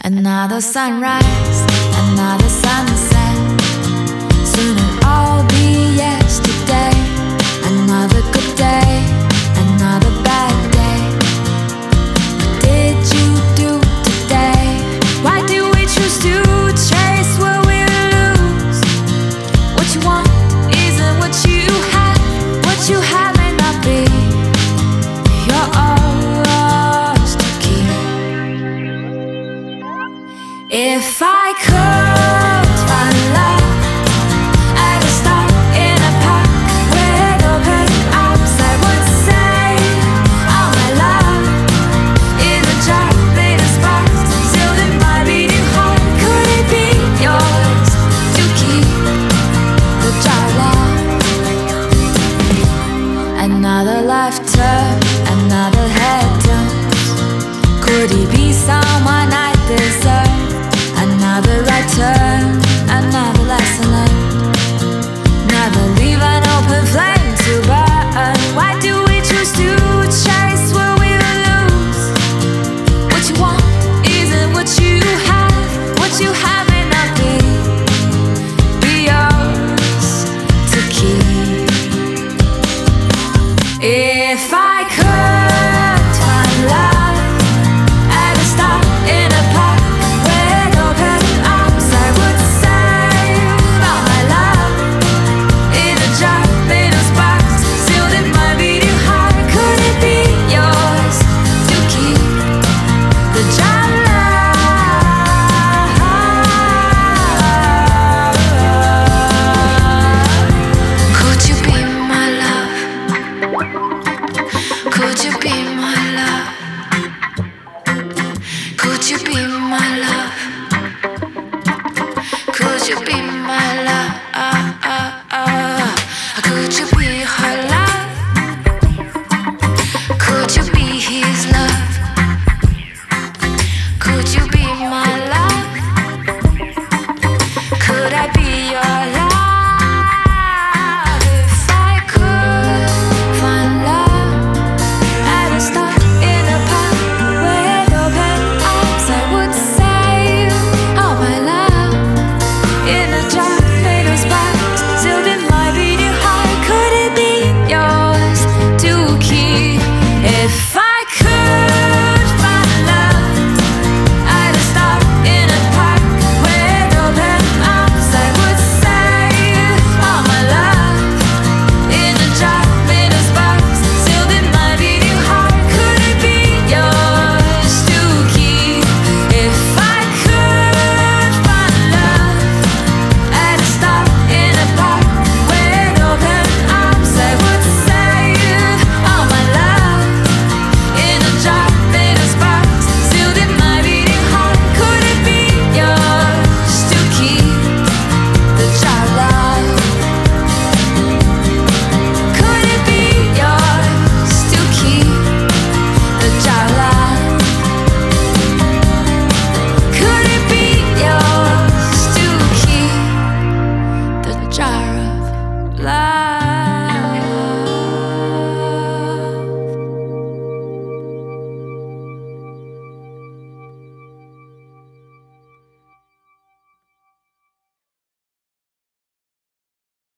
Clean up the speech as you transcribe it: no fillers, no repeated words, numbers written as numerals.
Another sunrise, another sunset. Soon it'll all be yesterday. Another good day, another bad day. What did you do today? Why do we choose to chase what we lose? What you want isn't what you have. What you have may not be yours to keep. If I could find love at a stop in a park with open arms, I would say all my love in a jar made of sparks, sealed in my beating heart. Could it be yours to keep the jar locked? Another life turn, another head turns. Could he be someone I deserve? Another right turn, another lesson learned. Never leave an open flame to burn. Why do we choose to chase what we lose? What you want isn't what you have. What you have may not be yours to keep. If I could find love at a stop in a park with open arms, I would save all my love in a jar made of sparks, sealed in my beating heart. Could it be yours to keep the jar locked? Could you be my love? Could you be my love? Could you be my love? Could you be my love? Could you be her love? Could you be his love? Could you be